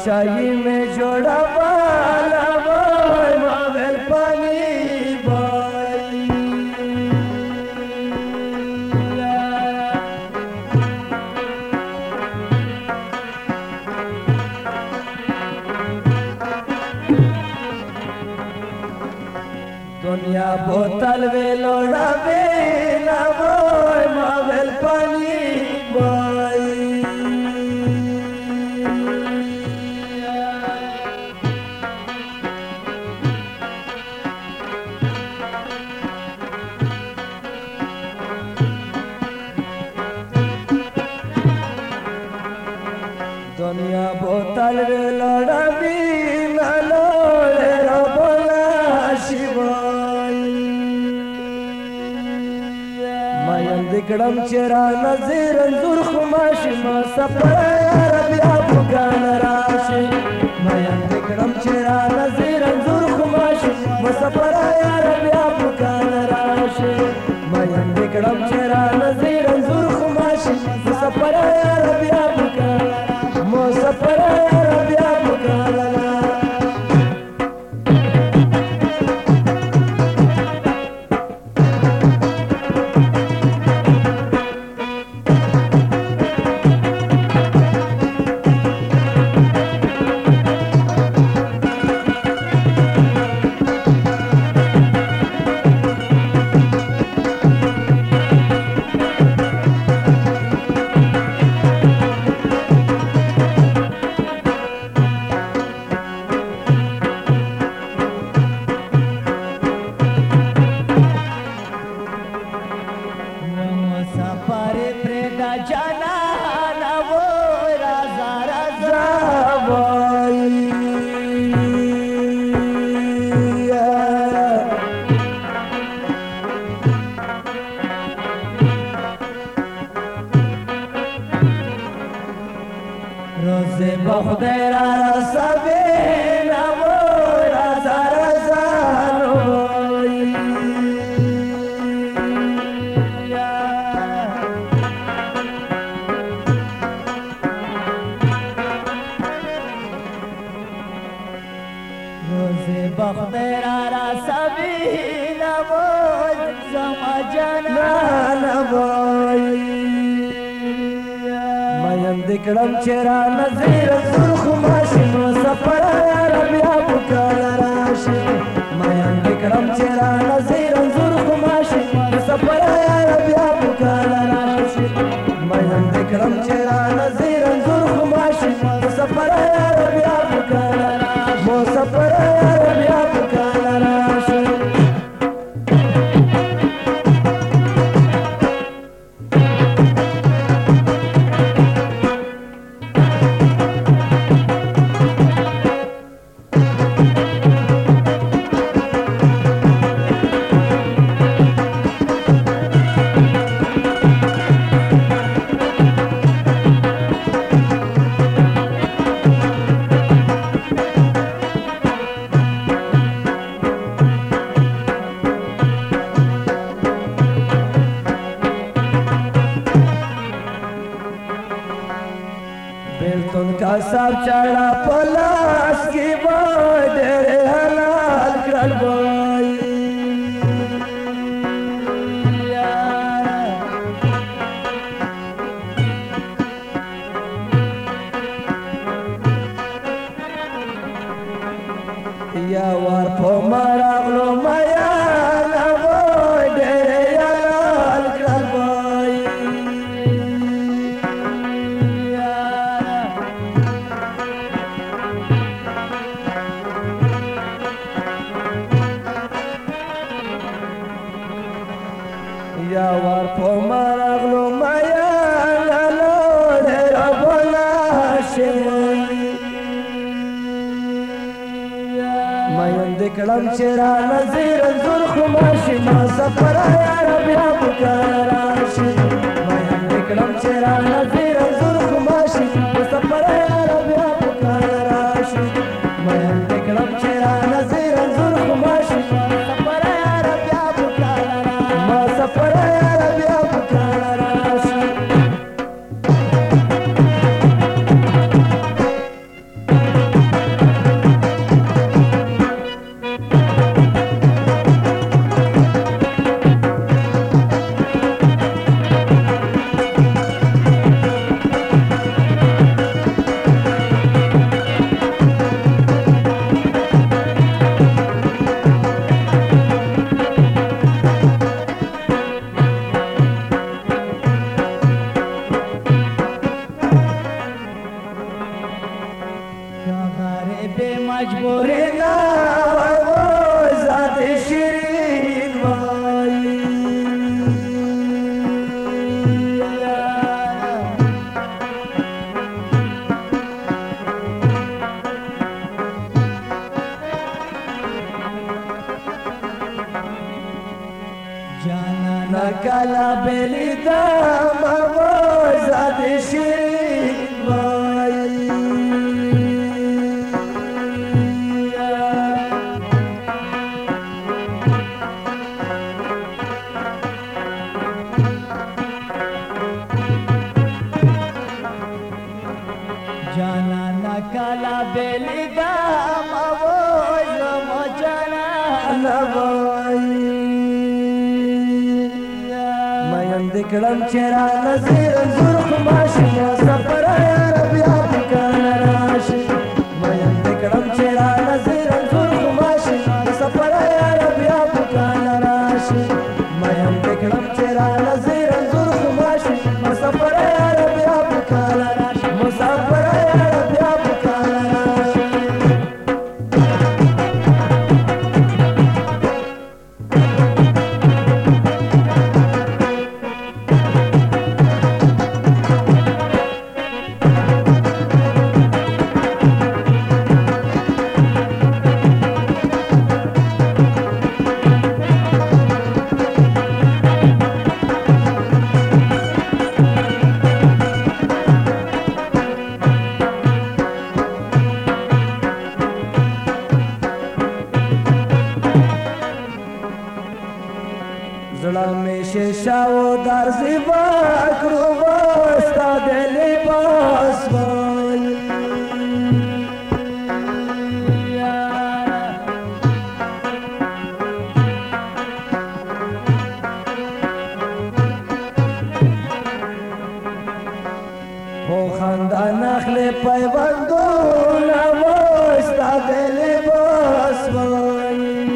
बादशाही में जोड़ा वाला बोल मावेल पानी बोल दुनिया बोतल वे लोड़ा वे ना बोल मावेल पानी बोल दुनिया बोतल वे लोड़ा वे ना लोड़े रो बोला शिवाय मायन दिकड़म चेरा नजीर अंजुर खुमाशी मा सपरा या रब या फुकान राशि मायन दिकड़म चेरा नजीर अंजुर खुमाशी मा सपरा या रब या फुकान राशि मायन दिकड़म चेरा नजीर अंजुर खुमाशी मा सपरा या रब या फुकान मा सपरा या रब या फुकान रोज़े बखुदेरा सबे नवो राजा राजा रोज़े बखुदेरा सबे नवो समझना नवोई दिकड़म चेरा नजीर सुर्ख माशी मा सपरा या रब या फुकान राशि मायन दिकड़म चेरा नजीर सुर्ख माशी मा सपरा या रब या फुकान राशि मायन दिकड़म चेरा नजीर सुर्ख माशी मा सपरा या रब या फुकान राशि मा सपरा या रब या फुकान राशि तुमका सब चढ़ा पलाश की बॉर्डर हलाल करवाई या वार पो मारा लो माया ना बॉर्डर हलाल करवाई या वार पो मारागलो माया लालो ढेरा बोला शे मायन दिकड़म चेरा नजीर सुर्ख माशी मा सपरा या रब या फुकान राशि मायन दिकड़म चेरा नजीर सुर्ख माशी मा सपरा या रब या फुकान राशि मायन दिकड़म चेरा नजीर सुर्ख माशी मा सपरा या रब या फुकान राशि मा सपरा या रब या फुकान राशि نکالا بیلی دا موازد شیرین وای جانا نکالا بیلی دا موازد مجانا نوای دکړم چرا نظر زور خماشي سفر عرب یا پکان راشي مې دکړم چرا نظر زور خماشي سفر عرب یا پکان راشي مې دکړم چرا نظر زور خماشي سفر عرب یا پکان راشي مسافر عرب یا پکان راشي زړه مې شیشاو در زیبا کړو وستا د لباس وای خو خندان اخلي پیوندونه وستا د لباس وای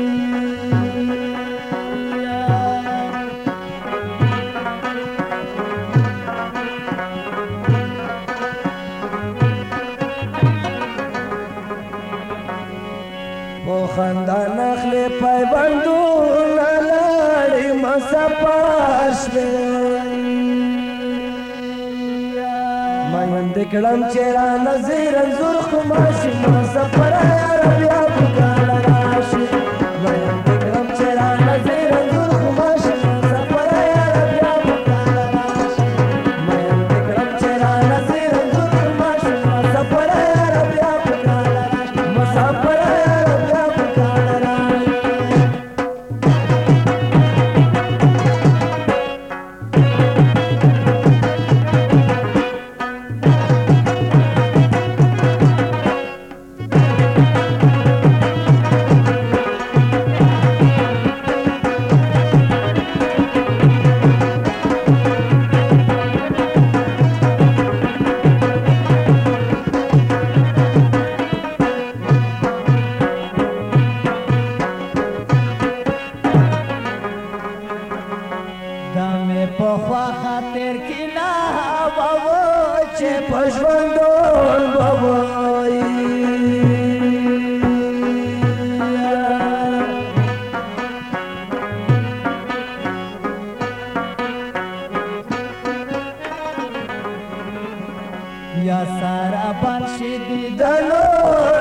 خندان اخلي پیوندونه لړۍ مسافاش مې کړم چرا نظر زور خماشي مسافر عرب یا پکان راشي مې کړم چرا نظر زور خماشي مسافر عرب یا پکان راشي مې کړم چرا نظر زور خماشي مسافر عرب یا پکان راشي مسافر پخوا خاطر کنا بابا چې پښوندون بابا یا سارا بنشي دي دلو